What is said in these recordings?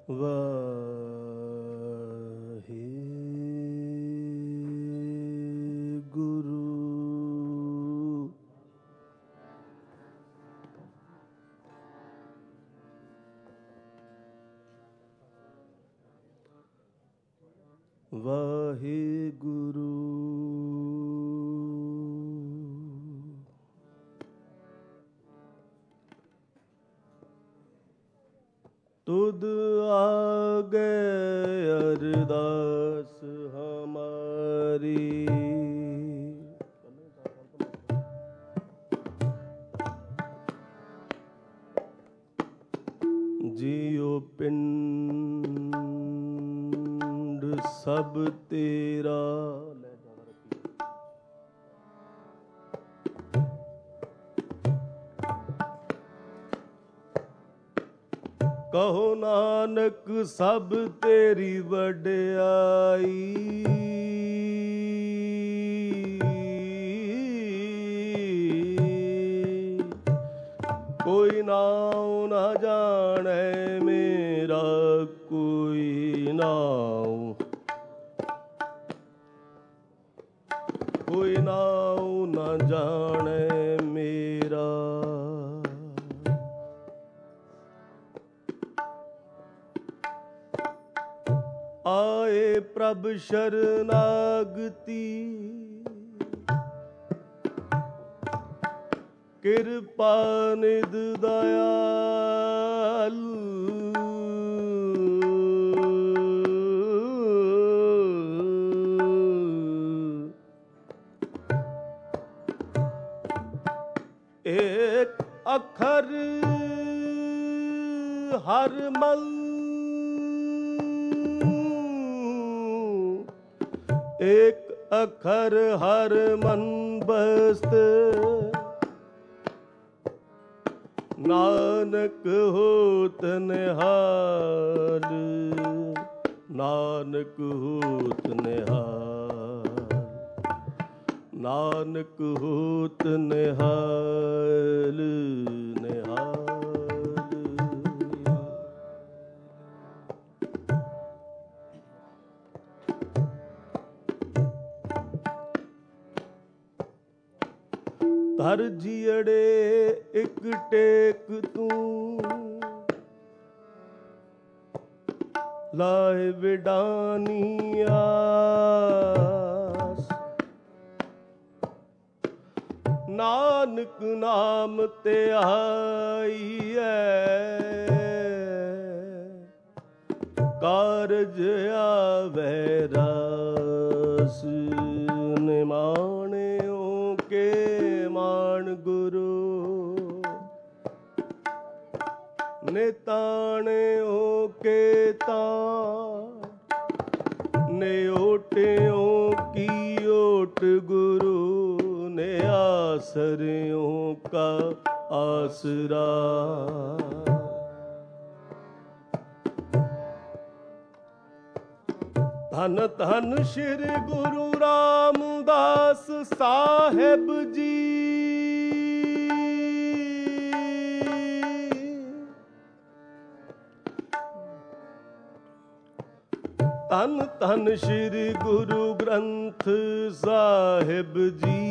ਵਾਹਿਗੁਰੂ ਵਾਹਿਗੁਰੂ ਤੁਧ ਆਗੇ ਅਰਦਾਸ ਹਮਾਰੀ ਜਿਉ ਪਿੰਡ ਸਭ ਤੇਰਾ ਕਹੋ ਨਾਨਕ ਸਭ ਤੇਰੀ ਵਡਿਆਈ ਕੋਈ ਨਾਉ ਨਾ ਜਾਣੈ ਮੇਰਾ ਕੋਈ ਨਾਉ ਕੋਈ ਨਾਉ ਨਾ ਜਾਣੈ ਮੇਰਾ ਆਏ ਪ੍ਰਭ ਸ਼ਰਨਾਗਤੀ ਕਿਰਪਾ ਨਿਧ ਦਇਆਲ ਏਕ ਅੱਖਰ ਹਰ ਮਲ ਏਕ ਅੱਖਰ ਹਰ ਮਨ ਬਸਤ ਨਾਨਕ ਹੋਤ ਨਿਹਾਲ ਨਾਨਕ ਹੋਤ ਨਿਹਾਲ ਨਾਨਕ ਹੋਤ ਨਿਹਾਲ ਨਿਹਾਲ ਧਰ ਜੀਅੜੇ ਇੱਕ ਟੇਕ ਤੂੰ ਲਾਏ ਵਿਡਾਨੀ ਆਸ ਨਾਨਕ ਨਾਮ ਤੇ ਆਈਐ ਕਾਰਜ ਆਵੈ ਰਾਸ ਨਿਮਾਣਿਓ ਕੇ ਮਾਣ ਗੁਰੂ ਨਿਤਾਣਿਓ ਕੇ ਤਾਂ ਨਿਓਟਿਓ ਕੀ ਓਟ ਗੁਰੂ ਨੇ ਆਸਰਿਓ ਕਾ ਆਸਰਾ ਧੰਨ ਧੰਨ ਸ਼੍ਰੀ ਗੁਰੂ ਰਾਮਦਾਸ ਸਾਹਿਬ ਜੀ ਧੰਨ ਧੰਨ ਸ਼੍ਰੀ ਗੁਰੂ ਗ੍ਰੰਥ ਸਾਹਿਬ ਜੀ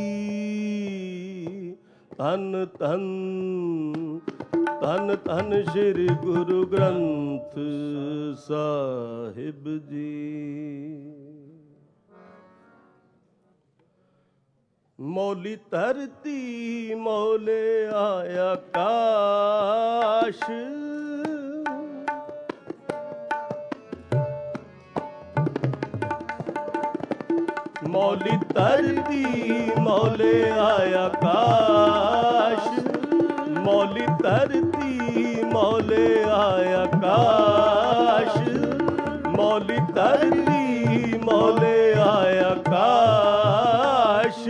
ਧੰਨ ਧੰਨ ਧੰਨ ਧੰਨ ਸ਼੍ਰੀ ਗੁਰੂ ਗ੍ਰੰਥ ਸਾਹਿਬ ਜੀ ਮੌਲੀ ਧਰਤੀ ਮੌਲੇ ਆਕਾਸ਼ ਮੌਲੀ ਧਰਤੀ ਮੌਲੇ ਆਕਾਸ਼ ਮੌਲੀ ਧਰਤੀ ਮੌਲੇ ਆਕਾਸ਼ ਮੌਲੀ ਧਰਤੀ ਮੌਲੇ ਆਕਾਸ਼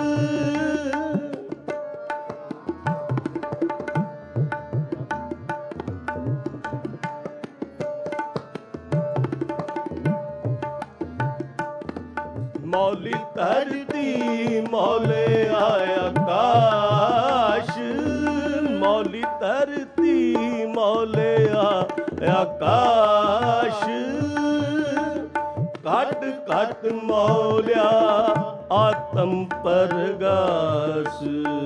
ਮੌਲੀ ਧਰਤੀ ਮੌਲੇ ਆਕਾਸ਼ ਮੌਲੀ ਧਰਤੀ ਮੌਲੇ आकाश घट घट मौल्या आत्म परगास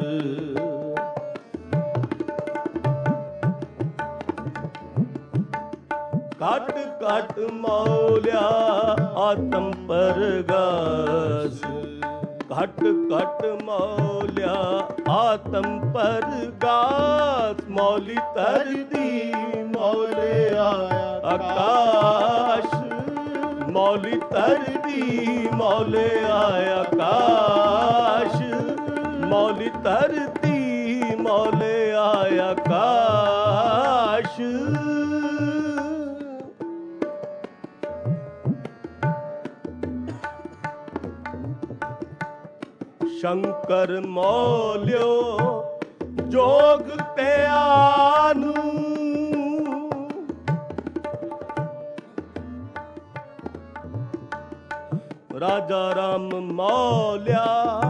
घट घट मौल्या आत्म परगास घट घट मौल्या आत्म परगास मौली धरती मौले आकाश मौली धरती मौले आकाश मौली धरती मौले आकाश शंकर मौल्यो जोग त्यानु राजा राम मौल्या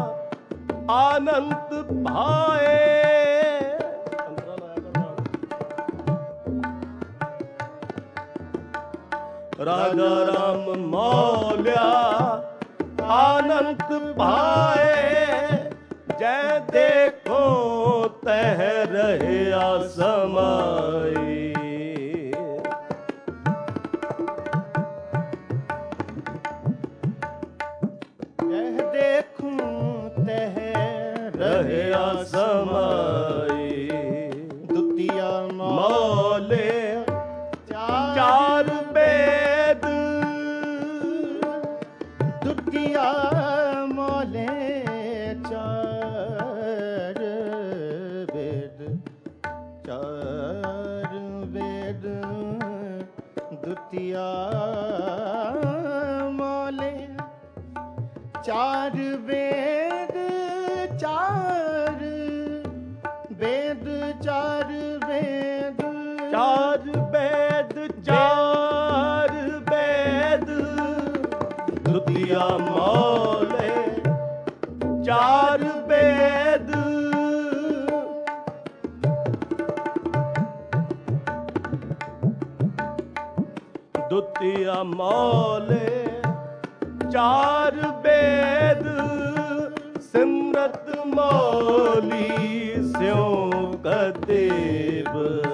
आनंद भाए राजा राम मौल्या आनंद पाए जय देखो तह रहे आसमाई जय देखूं तह रहे आसमाई दुतिया मौले चार वेद दुतिया मौले चार वेद दुतिया मौले चार वेद चार वेद चार वेद चार वेद चार वेद दुतिया मौले चार वेद दुतिया मौले चार वेद सिमरत मौली स्यों कदेव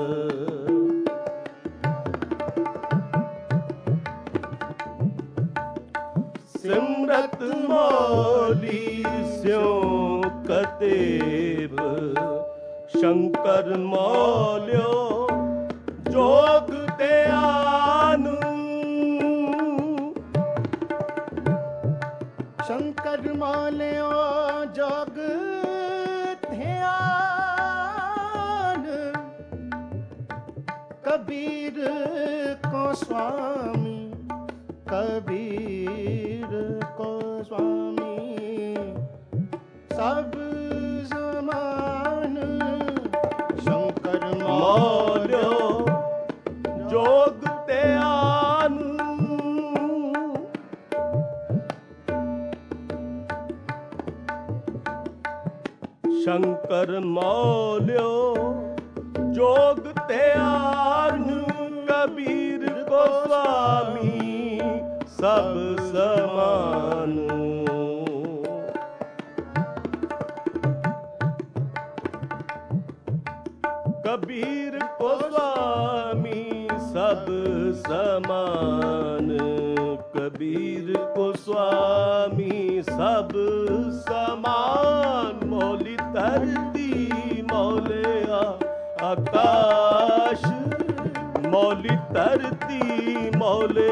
सिमरत मौली स्यों कदेव शंकर मौल्यो जोग दयानु शंकर मौल्यो जोग ध्यान कबीर को स्वामी कबीर को स्वामी सब समान शंकर मौल्यो जोग दयानु शंकर मौल्यो जोग दयानु कबीर को स्वामी सब समान कबीर को स्वामी सब समान कबीर को स्वामी सब समान मौली धरती मौले आकाश मौली धरती मौले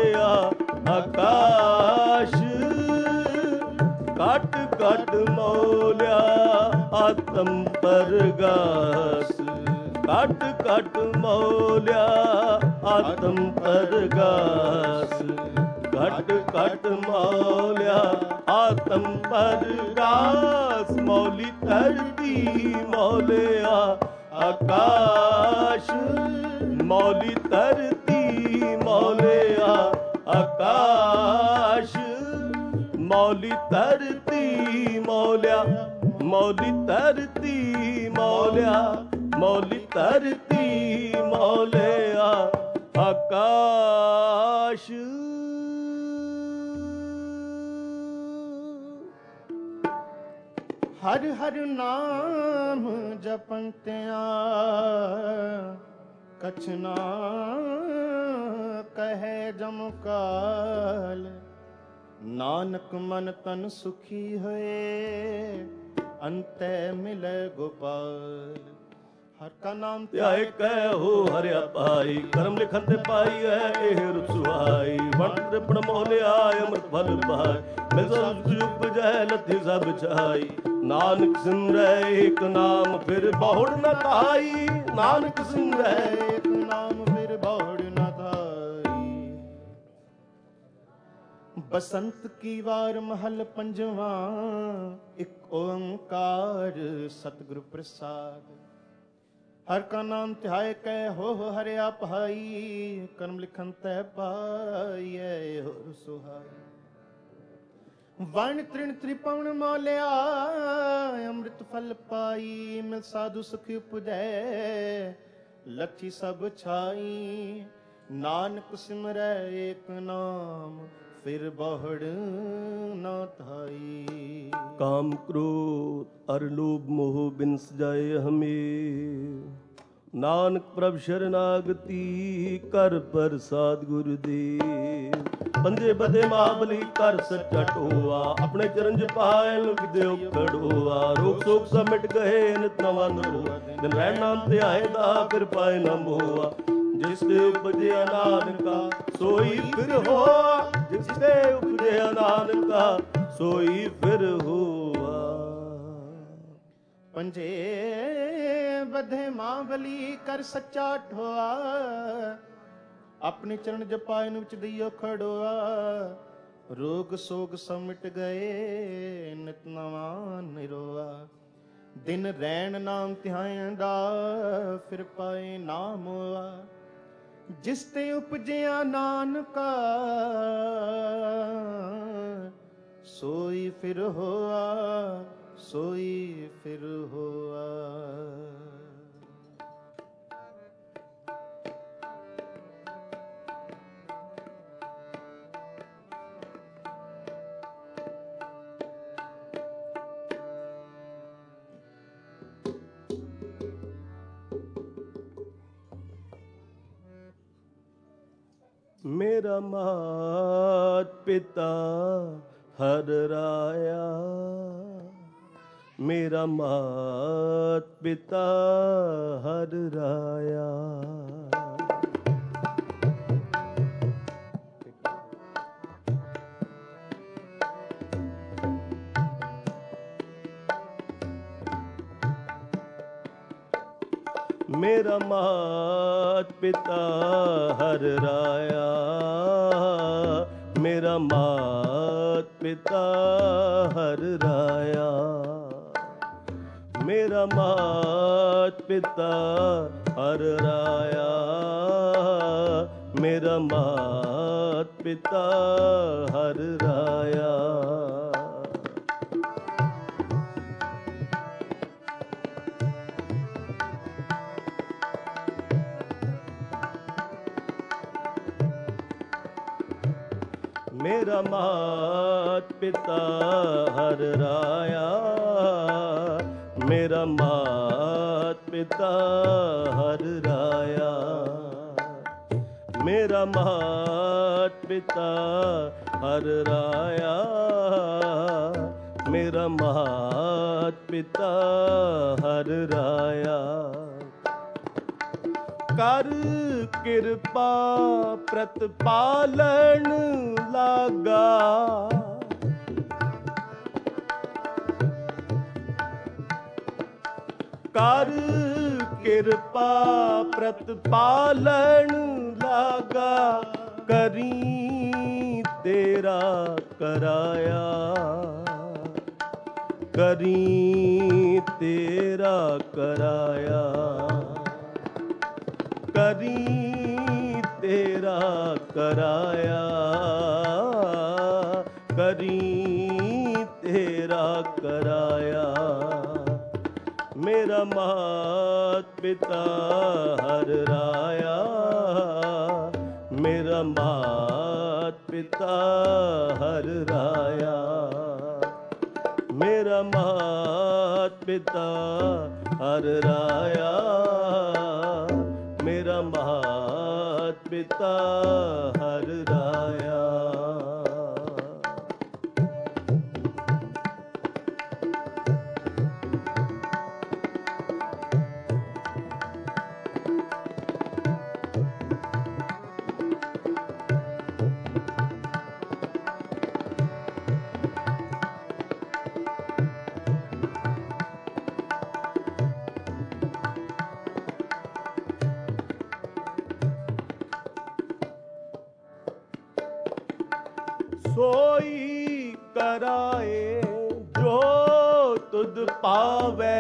आकाश घट घट मौल्या आत्म परगास घट घट मौल्या आत्म परगास घट घट मौल्या आत्म परगास मौली धरती मौले आकाश मौली धरती मौले आकाश मौली धरती मौल्या मौली धरती मौल्या मौली धरती मौल्या ਆਕਾਸ਼ ਹਰ ਹਰ ਨਾਮ ਜਪੰਤਿਆ ਕਛ ਨਾ ਕਹੈ ਜਮ ਕਾਲ ਨਾਨਕ ਮਨ ਤਨ ਸੁਖੀ ਹੋਏ ਅੰਤੈ ਮਿਲੈ ਗੋਪਾਲ। ਹਰ ਕਾ ਨਾਮ ਧਿਆਏ ਕਹਿ ਹੋ ਹਰਿਆ ਪਾਈ ਕਰਮ ਲਿਖਨ ਤੇ ਪਾਈ ਹੈ ਇਹ ਰਸਵਾਈ ਵੰਡ ਤ੍ਰਿਪਣ ਮੋਹ ਲਿਆ ਅੰਮ੍ਰਿਤ ਫਲ ਪਾਈ ਮਿਲ ਸਭ ਉਪਜੈ ਲੱਥੀ ਸਭ ਛਾਈ ਨਾਨਕ ਸਿਮਰੈ ਏਕ ਨਾਮ ਫਿਰ ਬਹੁੜ ਨ ਧਾਈ ਨਾਨਕ ਸਿਮਰੈ ਏਕ ਨਾਮ ਫਿਰ ਬਹੁੜ ਨ ਧਾਈ। ਬਸੰਤ ਕੀ ਵਾਰ ਮਹਲ ਪੰਜਵਾਂ ਇੱਕ ਓੰਕਾਰ ਸਤਿਗੁਰ ਪ੍ਰਸਾਦ। ਹਰ ਕਾ ਨਾਮ ਧਿਆਏ ਕਹਿ ਹੋ ਹਰਿਆ ਭਾਈ ਕਰਮ ਲਿਖਨ ਤੈ ਪਾਈਐ ਹੋਰ ਸੁਹਾਈ। ਵਣ ਤ੍ਰਿਣ ਤ੍ਰਿਪਵਨ ਮੋਲਿਆ ਅੰਮ੍ਰਿਤ ਫਲ ਪਾਈ ਮਿਲ ਸਾਧੂ ਸੁਖ ਉਪਜੈ ਲੱਥੀ ਸਭ ਛਾਈ ਨਾਨਕ ਸਿਮਰੈ ਏਕ ਨਾਮ ਫਿਰ ਬਹੁੜ ਨਾ ਧਾਈ। ਕਾਮ ਕ੍ਰੋਧ ਅਰ ਲੋਭ ਮੋਹ ਬਿਨ ਸਜਾਏ ਹਮੇ ਨਾਨਕ ਪ੍ਰਭ ਸ਼ਰਨਾਗਤੀ ਕਰ ਪ੍ਰਸਾਦ ਗੁਰ ਦੇਵ। ਬੰਦੇ ਬਦੇ ਮਹਾਬਲੀ ਕਰ ਸੱਚਾ ਟੋਆ ਆਪਣੇ ਚਰਨ ਚ ਪਾਏ ਲੁਕ ਦਿਓ ਖੜੋਆ ਰੋਗ ਸੋਗ ਸਭ ਮਿਟ ਗਏ ਨਿਤ ਨਵਾਂ ਨਰੋਆ ਦਿਨ ਰਹਿਣ ਨਾਮ ਧਿਆਏ ਦਾ ਫਿਰ ਪਾਏ ਨਾ ਮੋਆ ਜਿਸ ਤੇ ਉਪਜਿਆ ਨਾਨਕਾ ਸੋਈ ਫਿਰ ਹੋਆ ਜਿਸ ਤੇ ਉਪਜਿਆ ਨਾਨਕਾ ਸੋਈ ਫਿਰ ਹੋਆ। ਪੰਜੇ ਬਧੇ ਮਹਾਬਲੀ ਕਰ ਸੱਚਾ ਠੋਆ ਆਪਣੇ ਚਰਨ ਜਪਾਏ ਨੂੰ ਵਿੱਚ ਦਈਓ ਖੜੋਆ ਰੋਗ ਸੋਗ ਸਭ ਮਿਟ ਗਏ ਨਿਤ ਨਵਾਂ ਨਿਰੋਆ ਦਿਨ ਰੈਣ ਨਾਮ ਧਿਆਨ ਦਾ ਫਿਰ ਪਾਏ ਨਾਮ ਹੋਆ ਜਿਸ ਤੇ ਉਪਜਿਆ ਨਾਨਕਾ ਸੋਈ ਫਿਰ ਹੋਆ ਸੋਈ ਫਿਰ ਹੋਆ। ਮੇਰਾ ਮਾਤ ਪਿਤਾ ਹਰ ਰਾਇਆ ਮੇਰਾ ਮਾਤ ਪਿਤਾ ਹਰ ਰਾਇਆ। ਮੇਰਾ ਮਾਤ ਪਿਤਾ ਹਰ ਰਾਇਆ ਮੇਰਾ ਮਾਤ ਪਿਤਾ ਹਰ ਰਾਇਆ ਮੇਰਾ ਮਾਤ ਪਿਤਾ ਹਰ ਰਾਇਆ ਮੇਰਾ ਮਾਤ ਪਿਤਾ ਹਰ ਰਾਇਆ। ਮੇਰਾ ਮਾਤ ਪਿਤਾ ਹਰ ਰਾਇਆ ਮੇਰਾ ਮਾਤ ਪਿਤਾ ਹਰ ਰਾਇਆ ਮੇਰਾ ਮਾਤ ਪਿਤਾ ਹਰ ਰਾਇਆ ਮੇਰਾ ਮਾਤ ਪਿਤਾ ਹਰ ਰਾਇਆ। ਕਰ ਕਿਰਪਾ ਪ੍ਰਤਪਾਲਨ ਲਾਗਾ ਕਰ ਕਿਰਪਾ ਪ੍ਰਤਪਾਲਨ ਲਾਗਾ ਕਰੀ ਤੇਰਾ ਕਰਾਇਆ ਕਰੀ ਤੇਰਾ ਕਰਾਇਆ ਕਰੀ ਤੇਰਾ ਕਰਾਇਆ ਕਰੀ ਤੇਰਾ ਕਰਾਇਆ। ਮੇਰਾ ਮਾਤ ਪਿਤਾ ਹਰ ਰਾਇਆ मात पिता हर राया, मेरा मात पिता हर राया, मेरा मात पिता हर राया। सोई कराए जो तुध पावे,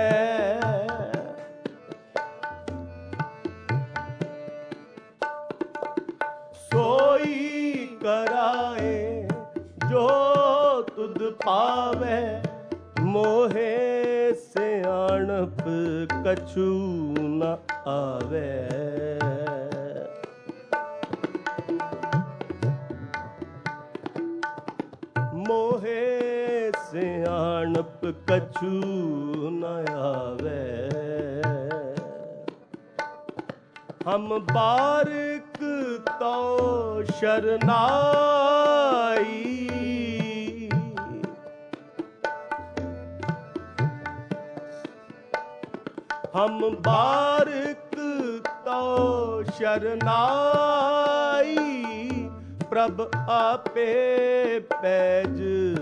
सोई कराए जो तुध पावे, मोहे सियाणप कछु न आवे। मोहे सियाणप कछु न आवे, हम बारिक तो शरनाई, हम बारिक तो शरनाई, प्रभ आपे पैज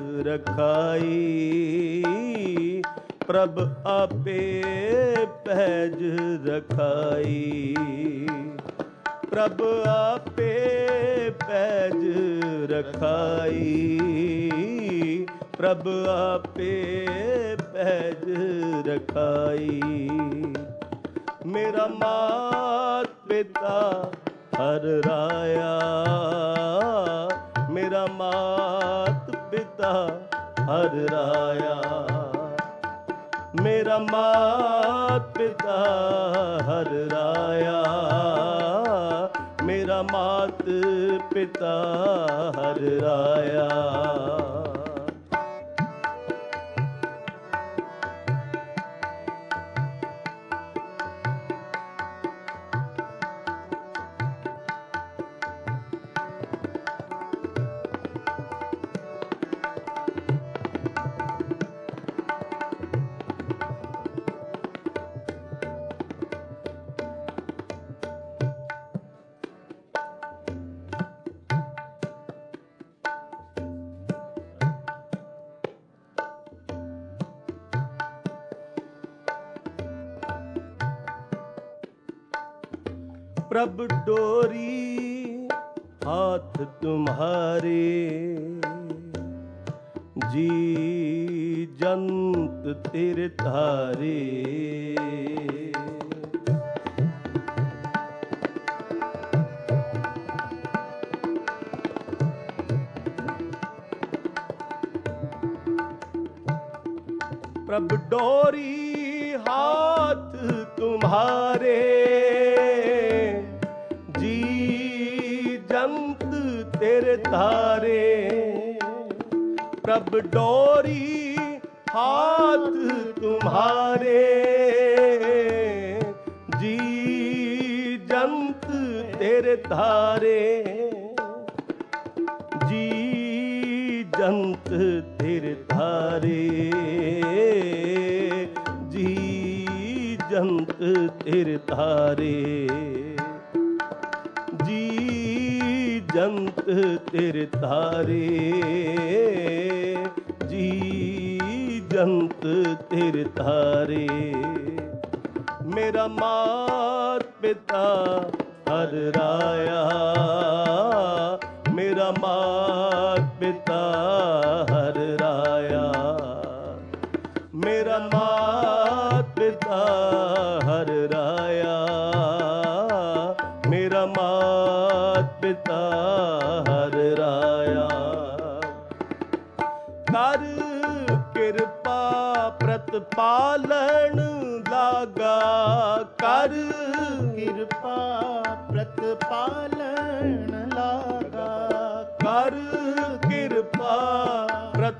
रखाई, प्रभ आपे पैज रखाई, प्रभ आपे पैज रखाई, प्रभ आपे पैज रखाई। मेरा मात पिता हर राया, मेरा मात पिता हर राया, मेरा मात पिता हर राया, मेरा मात पिता हर राया। प्रभ डोरी हाथ तुम्हारे, जी जंत तेरे तारे, प्रभ डोरी हाथ तुम्हारे, जी जंत तेरे तारे, प्रभ डोरी हाथ तुम्हारे, जी जंत तेरे तारे, जी जंत तेरे तारे, जी जंत तेरे तारे, जी जंत तेरे तारे, जी जंत तेरे तारे। मेरा मात पिता हर राया, मेरा मात पिता हर राया, मेरा मात पिता हर राया, मेरा मात पिता हर राया। कर कृपा प्रतिपालन लागा, कर कृपा प्रतिपालन लागा,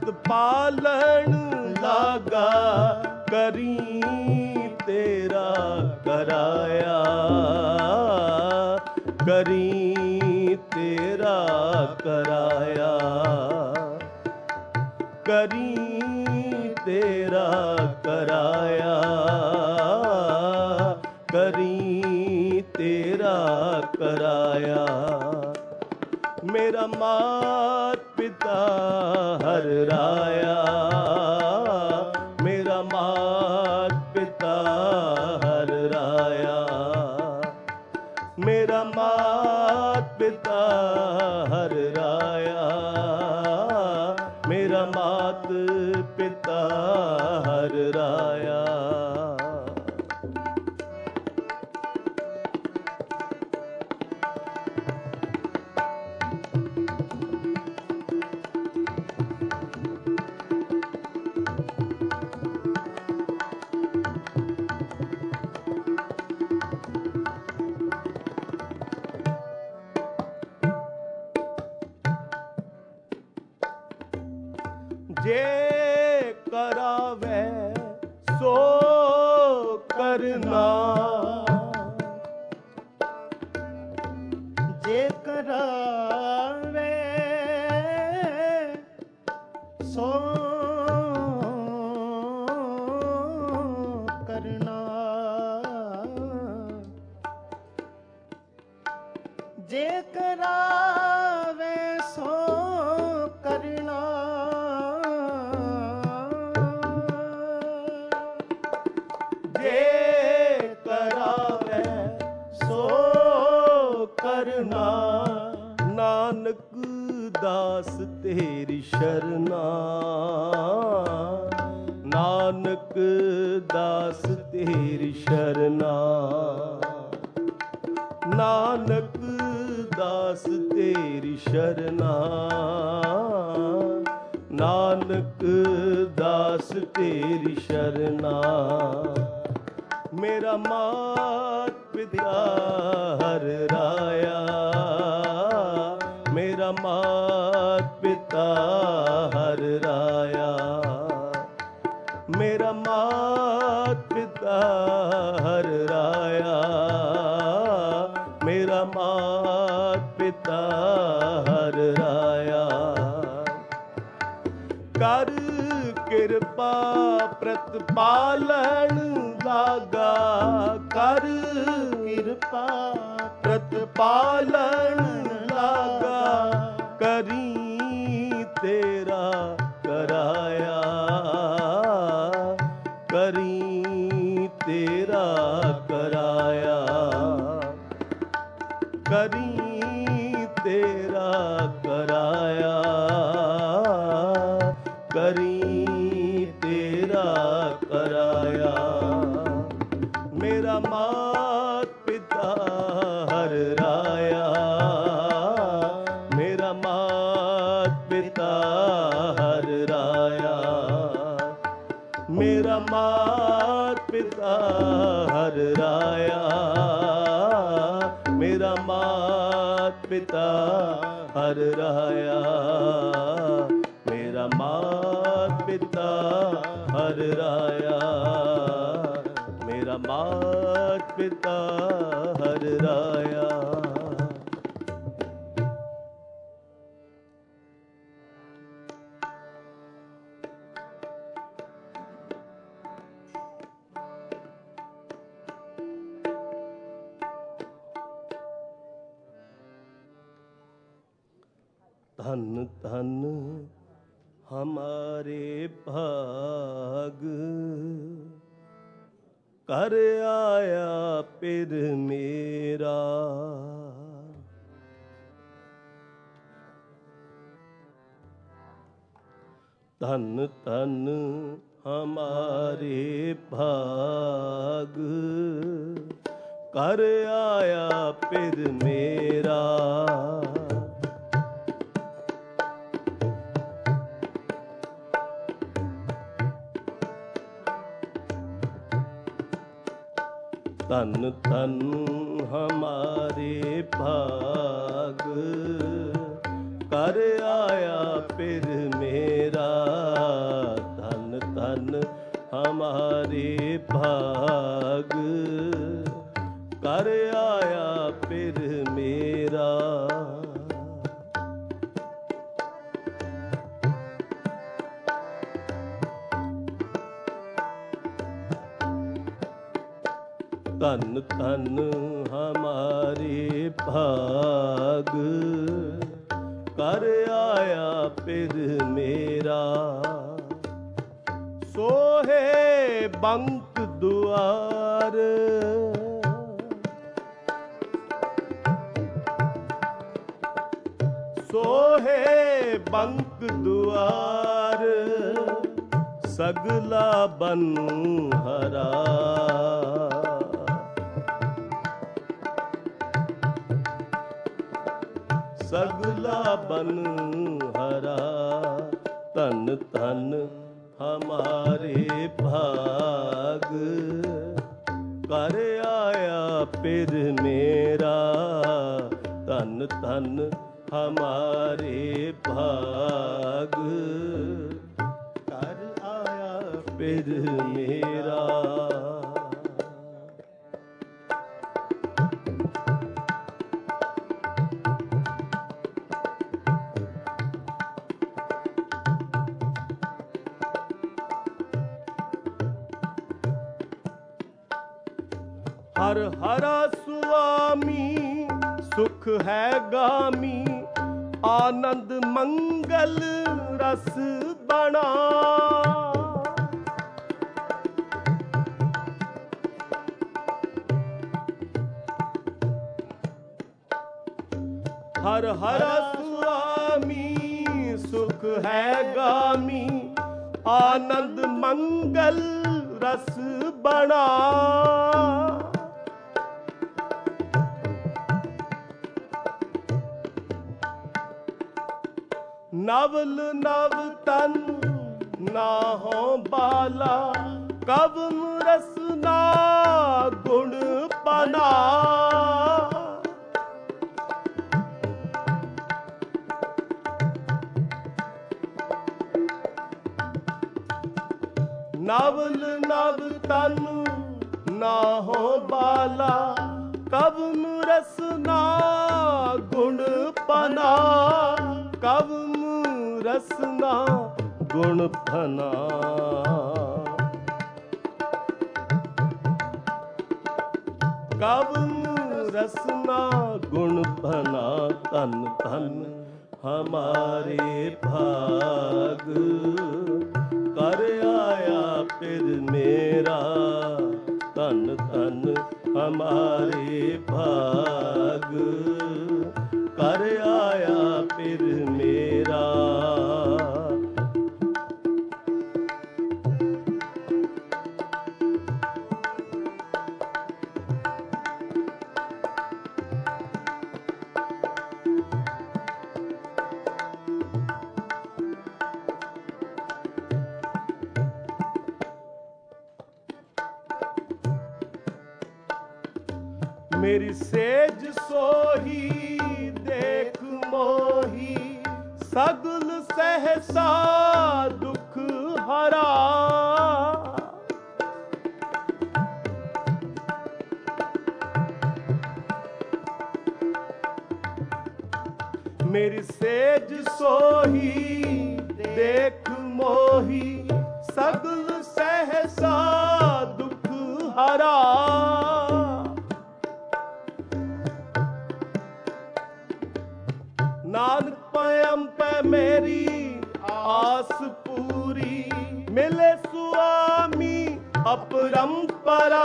प्रतिपालन लागा, करी तेरा कराया, करी तेरा कराया, करी तेरा कराया, करी तेरा कराया। मेरा मात पिता हर राया, मेरा मात पिता हर राया, मेरा मात पिता हर राया, मेरा मात पिता हर राया। जे करावे सो करना, जे करावे सो करना, जे करावे सो करना, जे करावे सो करना। नानक दास तेरी शरणा, नानक दास तेरी शरणा, नानक दास तेरी शरणा, नानक दास तेरी शरणा। मेरा मात पिता हर राया, मेरा मात पिता हर राया, मेरा मात पिता हर राया, मेरा मात पिता हर राया। कर कृपा प्रतिपालन लागा, कर कृपा प्रतिपालन लागा, करी तेरा कराया, करी तेरा कराया, करी तेरा कराया, करी तेरा कराया। मेरा मात पिता हर राया, मेरा मात पिता हर राया, मेरा मात पिता हर राया, मेरा मात पिता हर राया, मेरा मात पिता हर राया, मेरा मात पिता हर राया। धन धन हमारे भाग, कर आया पिर मेरा। धन धन हमारे भाग, कर आया पिर मेरा। धन धन हमारे भाग, कर आया फिर मेरा, धन धन हमारे भाग, कर आया फिर मेरा। धन धन हमारे भाग, कर आया फिर मेरा। सोहे बंक दुआर, सोहे बंक दुआर, सगला बन हरा। सगला बन हरा, धन धन हमारे भाग, कर आया फिर मेरा। धन धन हमारे भाग, कर आया फिर मेरा। हर हरा स्वामी सुख है गामी, आनंद मंगल रस बना। हर हरा स्वामी सुख है गामी, आनंद मंगल रस बना। नवल नव तन ना हो बाला, कवन रसना गुण पना। नवल नव तन ना हो बाला, कवन रसना गुण पना। कवन रसना गुण फना। कवन रसना गुण फना। तन तन हमारे भाग, कर आया फिर मेरा। तन तन हमारे भाग, कर आया फिर मेरा। मेरी सेज सोही देख मोही, सगल सहसा दुख हरा। मेरी सेज सोही देख मोही, सगल सहसा दुख हरा। नानक पयम पे मेरी आस पूरी, मिले स्वामी अपरंपरा।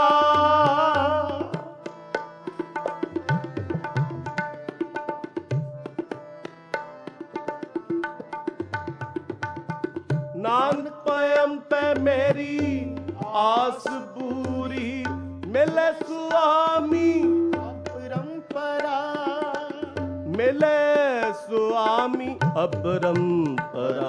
नानक पयम पे मेरी आस पूरी, मिले स्वामी अपरंपरा। मिले स्वामी अपरंपरा।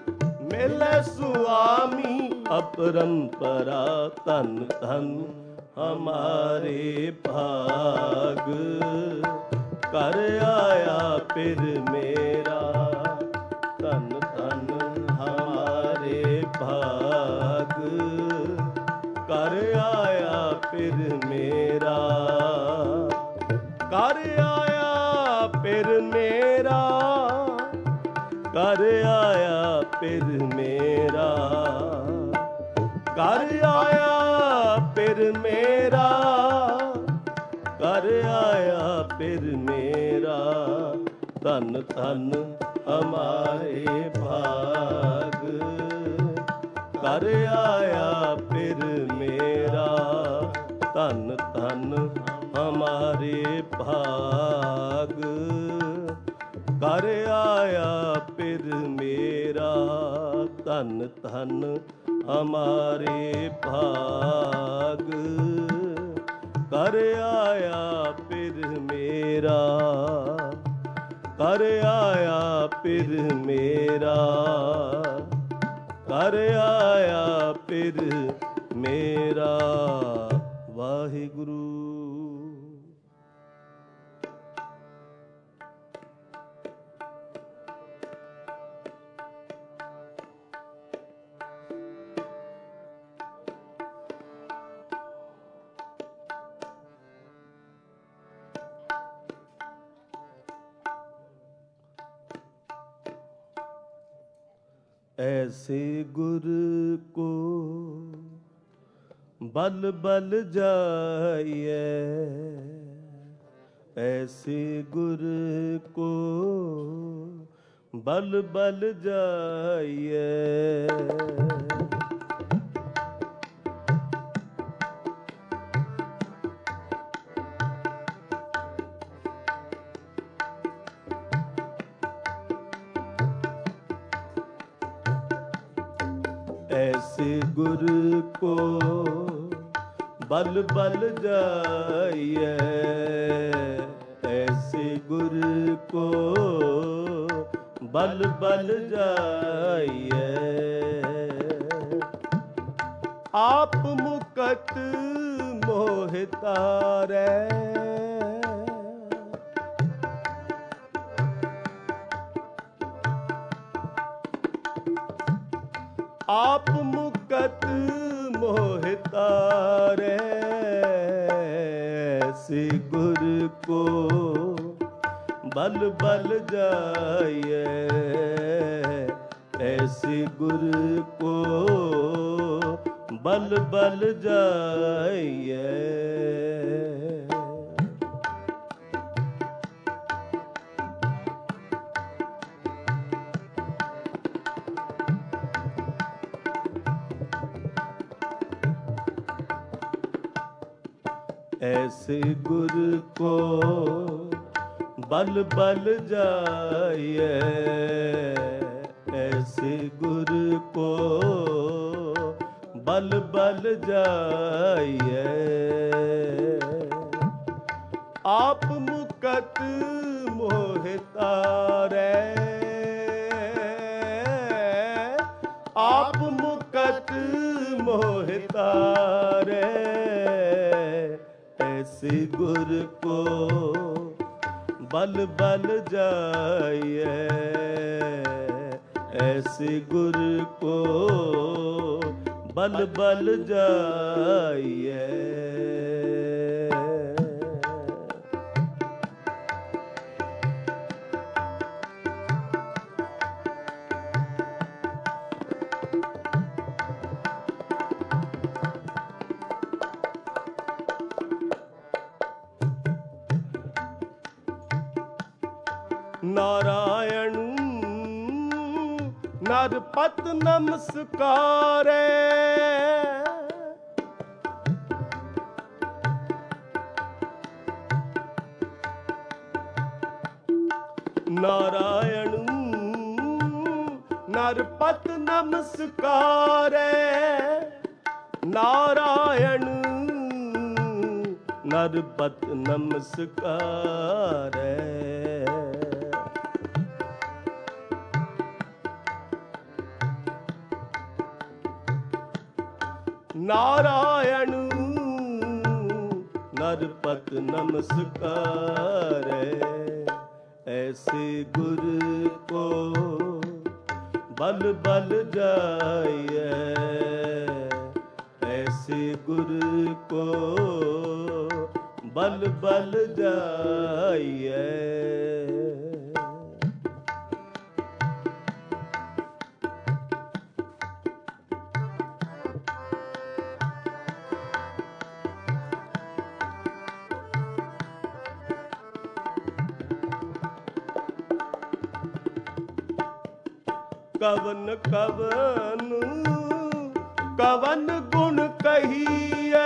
मिले स्वामी अपरंपरा। तन तन हमारे भाग कर आया फिर मेरा धन धन हमारे भाग कर आया फिर मेरा कर आया फिर मेरा कर आया फिर मेरा कर आया फिर मेरा कर आया फिर मेरा धन धन हमारे भाग कर आया फिर मेरा धन धन हमारे भाग कर आया फिर मेरा धन धन हमारे भाग कर आया फिर मेरा कर आया फिर मेरा कर आया फिर मेरा। वाहिगुरु। ऐसे गुर को बल बल जाइए ऐसे गुर को बल बल जाइए ऐसे गुर को बल बल जाइए ऐसे गुर को बल बल जाइए आप मुकत मोह तारै आप मुकत मोह तारै ऐसे गुर को बल बल जाइए ऐसे गुर को बल बल जाइए ऐसे गुर को बल बल जाइए ऐसे गुर को बल बल जाइए आप मुकत मोह तारै आप मुकत मोह तारै ऐसे गुर को बल बल जाइए ऐसे गुर को बल बल जाइए नारायण नरपत नमस्कारे नारायण नरपत नमस्कारे नारायण नरपत नमस्कारे नारायण कर पत नमस्कार। ऐसे गुरु को बल बल जाइए, ऐसे गुरु को बल बल जाइए। कवन कवन कवन गुण कहिए,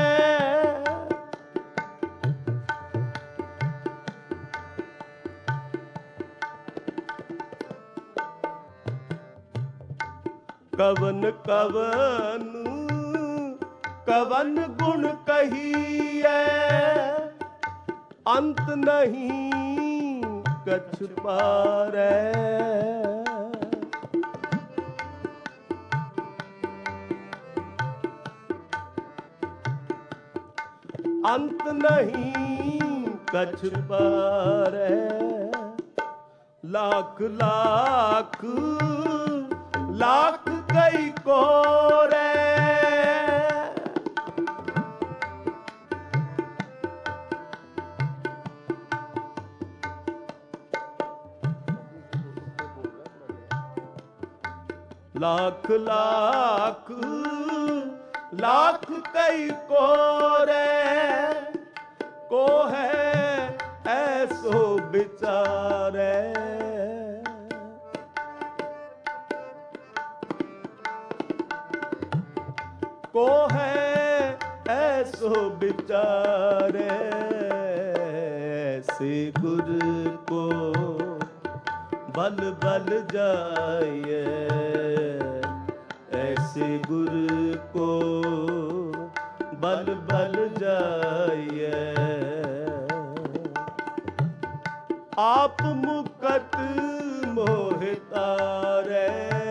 कवन कवन कवन गुण कहिए, अंत नहीं कछ पारै। अंत नहीं कछ पारै, लाख लाख लाख कई कोरै। लाख लाख लाख कई कोरै, को है ऐसो बिचारे। को है ऐसो बिचारे, ऐसे गुरु को बल बल जाइए, ऐसे गुरु को बल बल जाइए। आप मुकत मोहि तारै,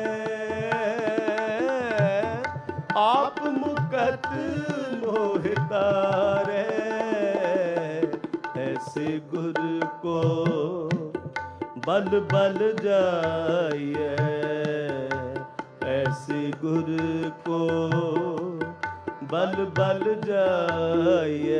आप मुकत मोहि तारै। ऐसे गुरु को बल बल जाइए, ऐसे गुरु को बल बल जाइए।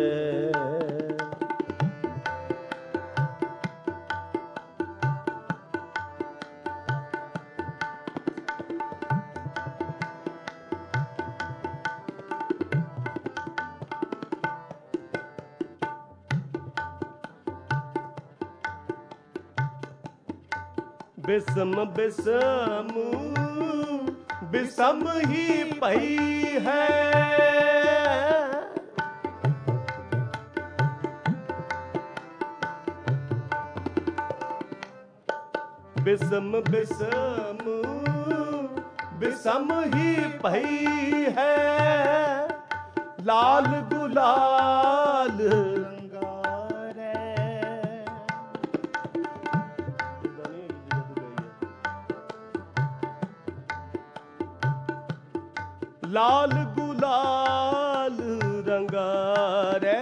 बिसम बिसम बिसम ही पई है, बिसम बिसम बिसम ही पई है। लाल गुलाल लाल गुलाल रंगारे।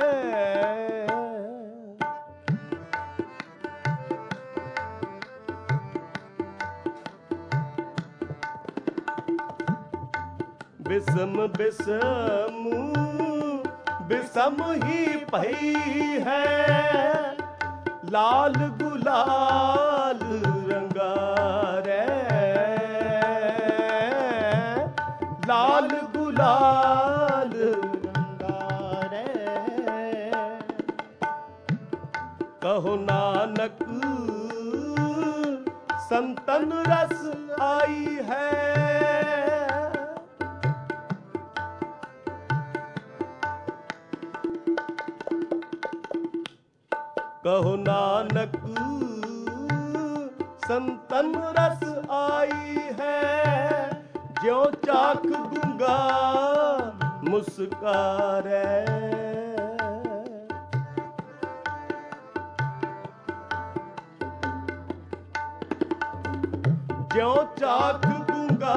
बिसम बिसम बिसम ही पई है, लाल गुलाल रंगारे। लाल गुलाल रंगारे। कहो नानक संतन रस आई है, कहो नानक संतन रस आई है। ज्यों चाक गूंगा मुस्कारे, ज्यों चाक गूंगा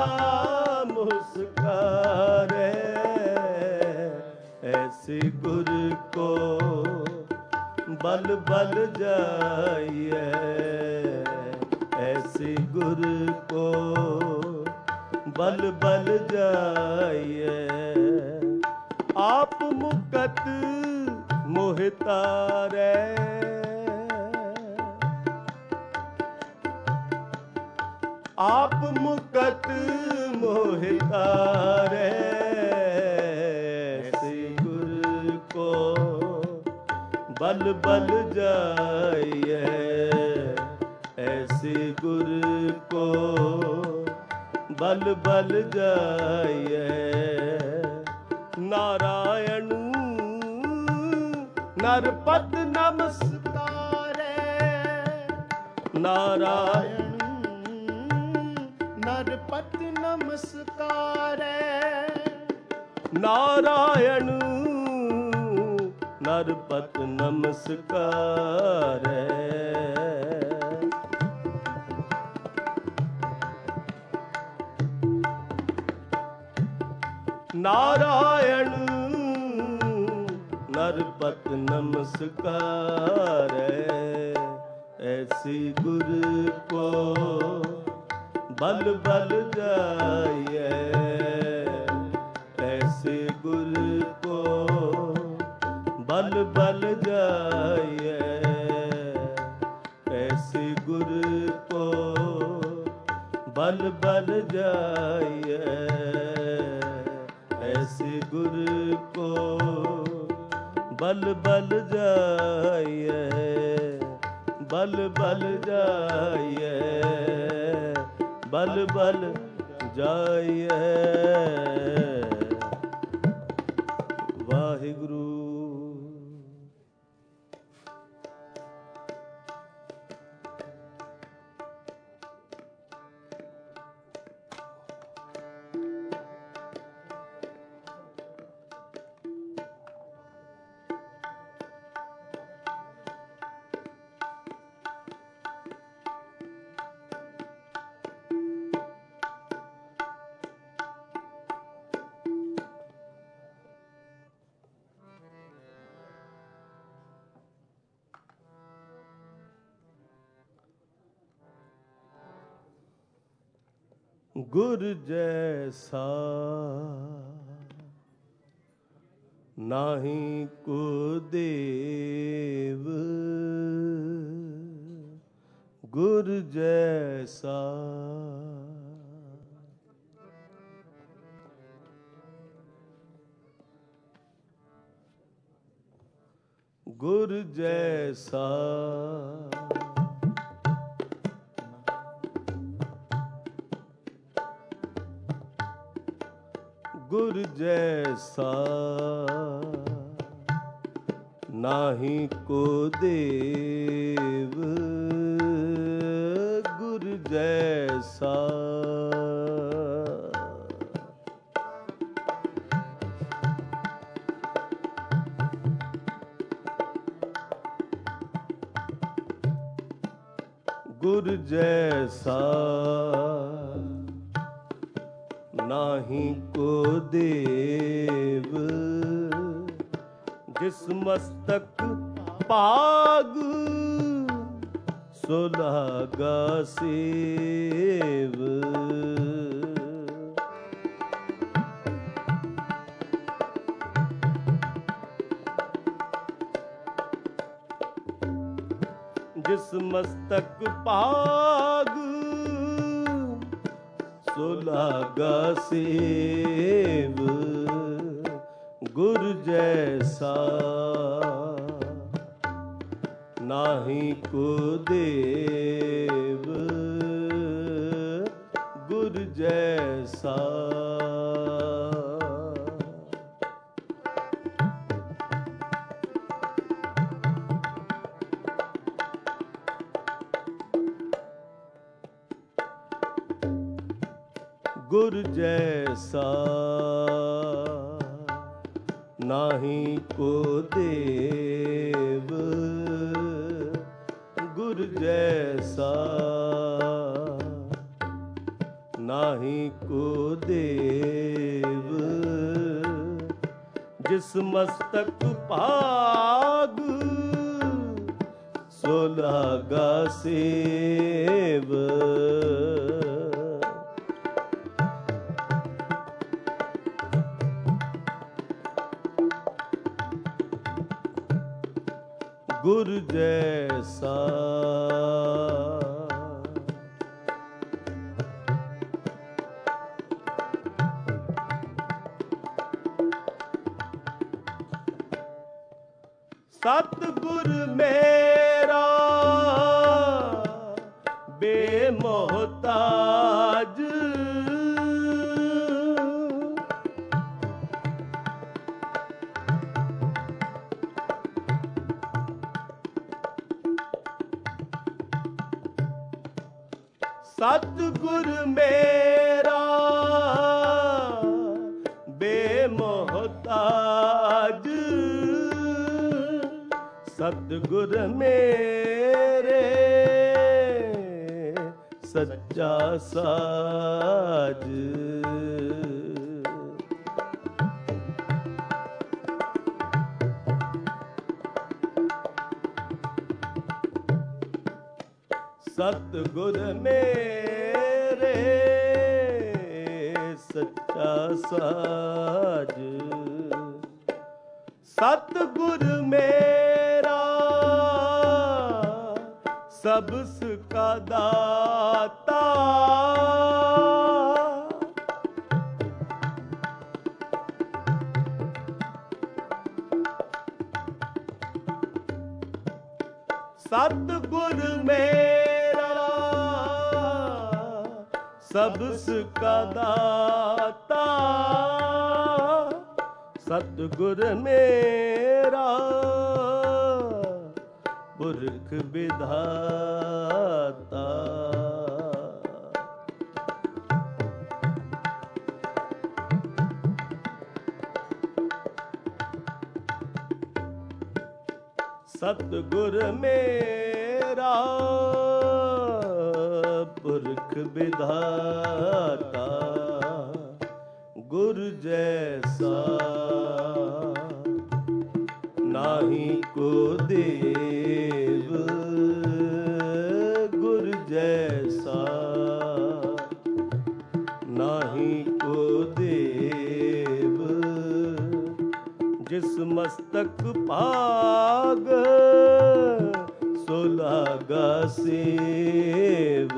मुस्कारे। ऐसे गुरु को बल बल जाइए ऐसे गुर को बल बल जाइए आप मुकत मोहितारे आप मुकत मोहितारे बल बल जाइए ऐसे गुर को बल बल जाइए नारायण नरपत नमस्कारे नारायण नरपत नमस्कारे नारायण नरपत नमस्कार नारायण नरपत नमस्कार ऐसी गुर को बल बल जाइए ऐसे गुर को बल बल जाइए ऐसे गुर को बल बल जाइए ऐसे गुर को बल बल जाइए बल बल जाइए बल बल जाइए वाहिगुरु गुर जैसा नाही को देव गुर जैसा गुर जैसा गुर जैसा नाही को देव गुर जैसा गुर जैसा नाही को देव जिस मस्तक पाग सुलागा सेव जिस मस्तक पाग सुलागा सेव गुर जैसा नाही को देव गुर जैसा गुर जैसा नाही को देव गुर जैसा नाही को देव जिस मस्तक पाग ਸੁਲਾਗਾ ਸੇਵ। ਗੁਰ ਜੈਸਾ ਸਤਿਗੁਰ ਮੇਰਾ ਬੇਮੋਹਤਾਜ। ਸਤਿਗੁਰ ਮੇਰਾ ਬੇਮੋਹਤਾਜ। ਸਤਿਗੁਰ ਮੇਰੇ ਸੱਚਾ ਸਾਜ। ਸਤਿਗੁਰ ਮੇਰੇ ਸੱਚਾ ਸਾਜ। ਸਤਿਗੁਰ ਮੇਰਾ ਸਬਸ ਕਾ ਦਾਤਾ। ਸਤਿਗੁਰ ਮੇਰਾ ਸਬਸ ਕਾ ਦਾਤਾ। ਸਤਿਗੁਰ ਮੇਰਾ ਪੁਰਖ ਵਿਧਾਤਾ। ਸਤਿਗੁਰ ਮੇਰਾ ਪੁਰਖ ਵਿਧਾਤਾ। ਗੁਰ ਜੈਸਾ ਨਾਹੀ ਕੋ ਦੇਵ। ਗੁਰ ਜੈਸਾ ਨਾਹੀ ਕੋ ਦੇਵ। ਜਿਸ ਮਸਤਕ ਭਾਗ ਸੁਲਾਗਾ ਸੇਵ।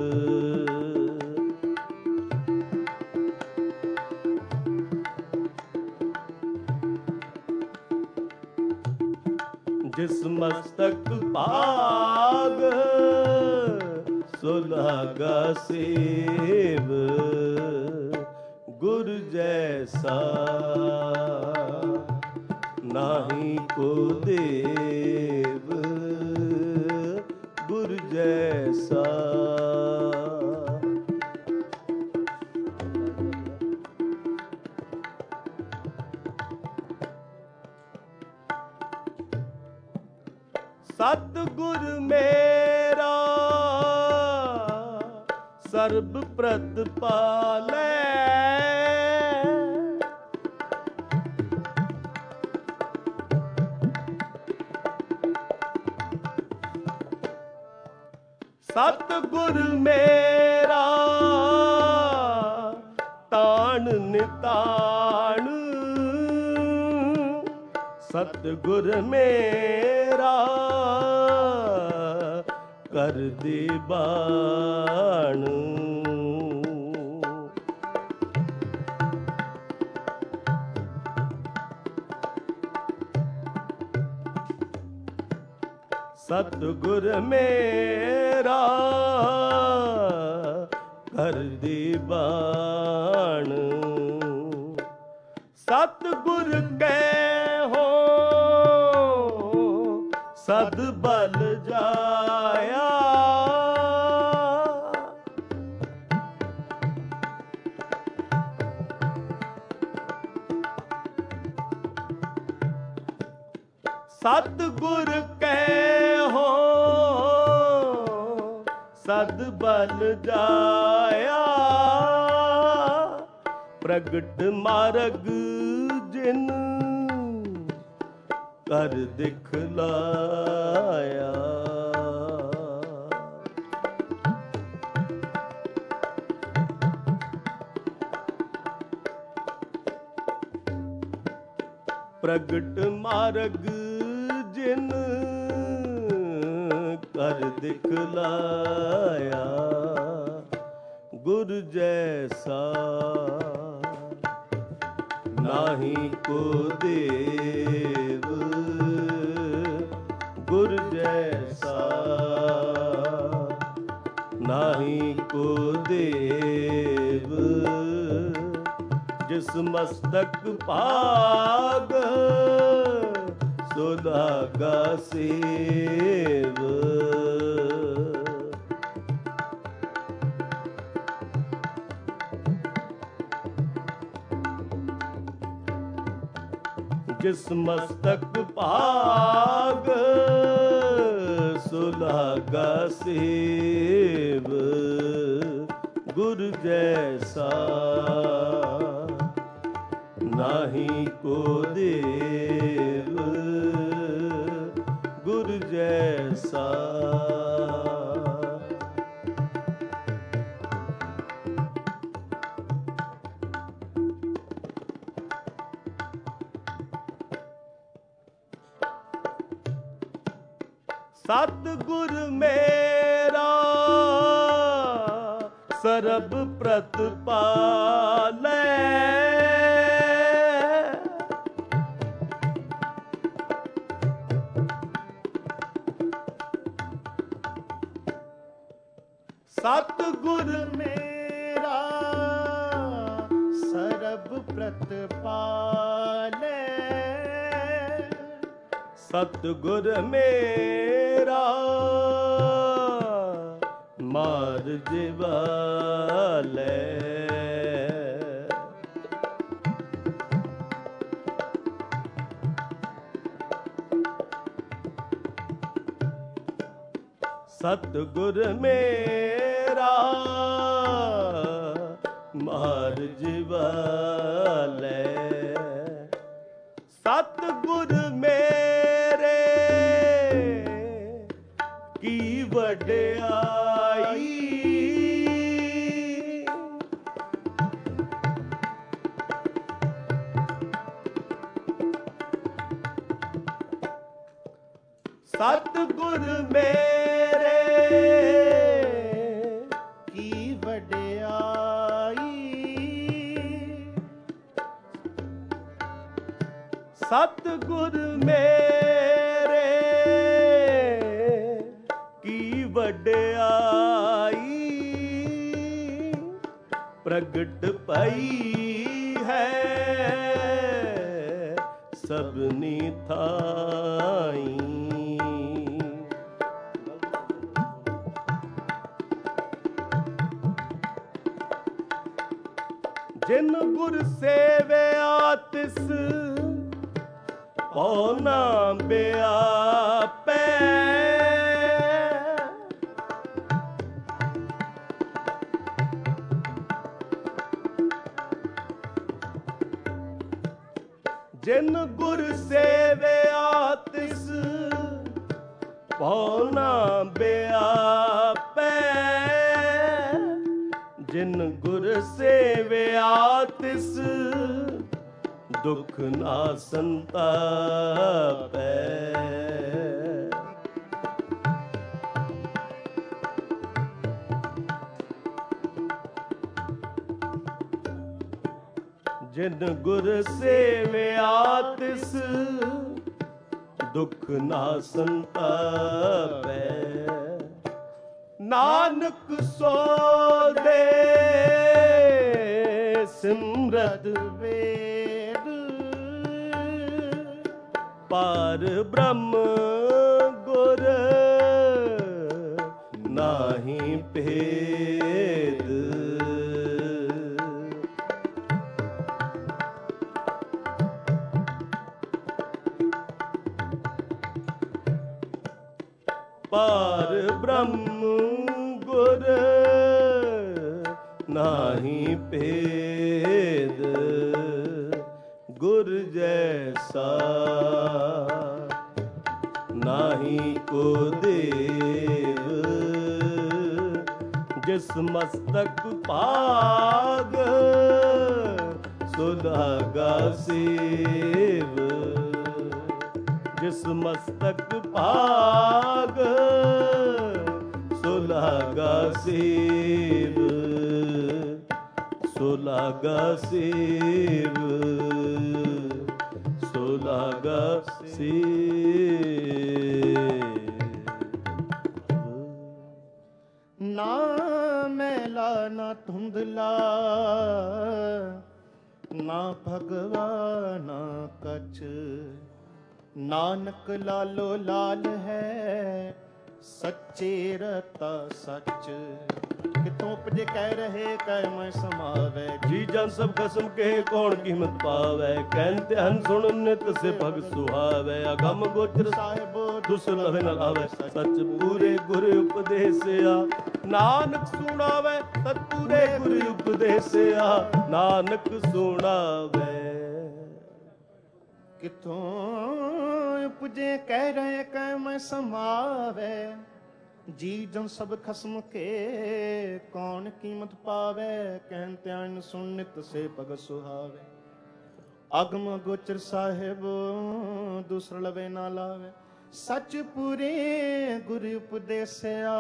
ਜਿਸ ਮਸਤਕ ਭਾਗ ਸੁਲਾਗਾ ਸੇਵ। ਗੁਰ ਜੈਸਾ ਨਾਹੀ ਕੋ ਦੇਵ। ਗੁਰ ਜੈਸਾ। ਸਤਿਗੁਰ ਮੇਰਾ ਸਰਬ ਪ੍ਰਤਪਾਲੈ। ਸਤਿਗੁਰ ਮੇਰਾ ਤਾਣ ਨਿਤਾਣ। ਸਤਿਗੁਰ ਮੇਰਾ ਕਰ ਦੇ ਬਾਣ। ਸਤਿਗੁਰ ਮੇਰਾ ਕਰ ਦੇ ਬਾਣ। ਸਤਿਗੁਰ ਕਹਿ ਸਦ ਬਲ ਜਾਇਆ। ਸਤਿਗੁਰ ਕਹਿ ਸਦ ਬਲ ਜਾਇਆ। ਪ੍ਰਗਟ ਮਾਰਗ ਜਿਨ ਕਰ ਦਿਖਲਾਇਆ। ਪ੍ਰਗਟ ਮਾਰਗ ਜਿਨ ਕਰ ਦਿਖਲਾਇਆ, ਗੁਰ ਜੈਸਾ ਨਾਹੀ ਕੋ ਦੇਵ, ਗੁਰ ਜੈਸਾ ਨਾਹੀ ਕੋ ਦੇਵ। ਜਿਸ ਮਸਤਕ ਭਾਗ ਸੋ ਲਾਗਾ ਸੇਵ। ਜਿਸ ਮਸਤਕ ਭਾਗ ਸੋ ਲਾਗਾ ਸੇਵ, ਗੁਰ ਜੈਸਾ ਨਾਹੀ ਕੋ ਦੇਵ, ਗੁਰ ਜੈਸਾ। ਸਤਿਗੁਰ ਮੇਰਾ ਸਰਬ ਪ੍ਰਤਪਾਲੈ, ਸਤਿਗੁਰ ਮੇਰਾ ਸਰਬ ਪ੍ਰਤਪਾਲੈ, ਸਤਿਗੁਰ ਮੇਰਾ ਮਾਰ ਜਿਵਾਲੈ। ਸਤਿਗੁਰ ਮੇਰਾ ਮਾਰ ਜਿਵਾਲੈ, ਸਤਿਗੁਰ ਮੇਰੇ ਕੀ ਵਡਿਆਈ, ਸਤਿਗੁਰ ਮੇਰੇ ਕੀ ਵਡਿਆਈ, ਸਤਿਗੁਰ ਮੇਰੇ ਕੀ ਵਡਿਆਈ, ਪ੍ਰਗਟ ਪਈ ਹੈ ਸਭਨੀ ਥਾਈ। ਜਿਨ ਗੁਰ ਸੇਵਿਆ ਤਿਸ ਪਉ ਨਾ ਬਿਆਪੈ, ਜਿਨ ਗੁਰ ਸੇਵਿਆ ਤਿਸ ਪਉ ਨਾ ਬਿਆਪੈ, ਜਿਨ ਗੁਰ ਸੇਵਿਆ ਤਿਸ ਦੁਖ ਨਾ ਸੰਤਾਪੈ। ਜਿਨ ਗੁਰ ਸੇਵਿਆ ਤਿਸ ਦੁਖ ਨਾ ਸੰਤਾਪੈ। ਨਾਨਕ ਸੋ ਦੇ ਸਿਮਰਤ ਵੇਦ, ਪਾਰ ਬ੍ਰਹਮ ਗੁਰ ਨਾਹੀ ਭੇਦ। ਪਾਰ ਬ੍ਰਹਮ ਗੁਰ ਨਾਹੀ ਭੇਦ, ਗੁਰ ਜੈਸਾ ਨਾਹੀ ਕੋ ਦੇਵ। ਜਿਸ ਮਸਤਕ ਭਾਗ ਸੁਲਾਗਾ ਸੇਵ ਜਿਸ ਮਸਤਕ ਭਾਗ ਸੁਲਾਗਾ ਸੇਵ ਸੁਲਾਗਾ ਸੇਵ ਸੁਲਾਗਾ ਸੇਵ ਨਾ ਮੈਲਾ ਨਾ ਧੁੰਦਲਾ ਨਾ ਭਗਵਾ ਨਾ ਕਛ ਨਾਨਕ ਲਾਲੋ ਲਾਲ ਹੈ ਸੱਚੇ ਰਤਾ ਸੱਚ ਕਿਤੋਂ ਉਪਜੇ ਕਹਿ ਰਹੇ ਕਹਿ ਮੈਂ ਸਮਾਵੈ ਜੀ ਜਨ ਸਭ ਖਸਮ ਕੇ ਕੌਣ ਕੀਮਤ ਪਾਵੈ ਕਹਿਨ ਧਿਆਨ ਸੁਣ ਨਿਤ ਸੇ ਭਗ ਸੁਹਾਵੈ ਅਗਮ ਗੋਚਰ ਸਾਹਿਬੋ ਦੁਸਲਭ ਨ ਲਾਵੈ ਸੱਚ ਪੂਰੇ ਗੁਰ ਉਪਦੇਸਿਆ ਨਾਨਕ ਸੁਣਾਵੈ ਸਤਿਪੂਰੇ ਗੁਰ ਉਪਦੇਸਿਆ ਨਾਨਕ ਸੁਣਾਵੈ ਕਿਥੋਂ ਉਪਜੇ ਕਹਿ ਰਹੇ ਕਹਿ ਮੈਂ ਸਮਾਵੈ ਜੀ ਜਨ ਸਭ ਖਸਮ ਕੇ ਕੌਣ ਕੀਮਤ ਪਾਵੈ ਕਹਿਨ ਧਿਆਨ ਸੁਣ ਨਿਤ ਸੇ ਭਗ ਸੁਹਾਵੈ ਅਗਮ ਗੋਚਰ ਸਾਹਿਬ ਦੂਸਰ ਲਵੇ ਨਾ ਲਾਵੇ ਸੱਚ ਪੂਰੇ ਗੁਰ ਉਪਦੇਸਿਆ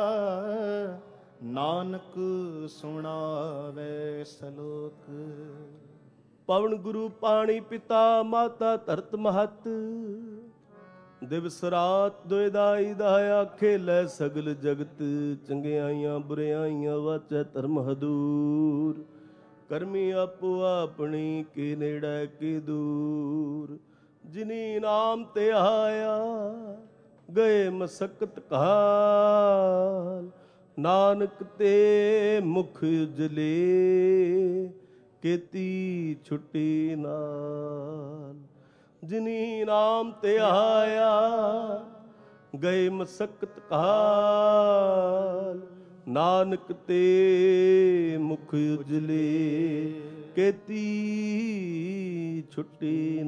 ਨਾਨਕ ਸੁਣਾਵੇ ਸਲੋਕ ਪਵਨ ਗੁਰੂ ਪਾਣੀ ਪਿਤਾ ਮਾਤਾ ਧਰਤ ਮਹਤ ਦਿਵਸ ਰਾਤ ਦੁਇਦਾਈ ਦਾ ਆਖੇ ਲੈ ਸਗਲ ਜਗਤ ਚੰਗਿਆਈਆਂ ਬੁਰਿਆਈਆਂ ਵਾਚੈ ਧਰਮ ਹਦੂਰ ਕਰਮੀ ਆਪੋ ਆਪਣੀ ਕੀ ਨੇੜੇ ਕੀ ਦੂਰ ਜਿਨੀ ਨਾਮ ਤੇ ਆਇਆ ਗਏ ਮਸਕਤ ਕਾਲ ਨਾਨਕ ਤੇ ਮੁਖ ਉਜਲੇ ਕੀਤੀ ਛੁੱਟੀ ਨਾਲ ਜਿਨੀ ਨਾਮ ਤੇ ਆਇਆ ਗਏ ਮਸਕਤ ਕਾਲ ਨਾਨਕ ਤੇ ਮੁਖ ਉਜਲੇ ਕੀਤੀ ਛੁੱਟੀ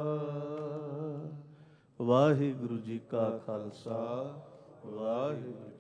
ਨਾਲ। ਵਾਹਿਗੁਰੂ ਜੀ ਕਾ ਖਾਲਸਾ ਵਾਹਿਗੁਰੂ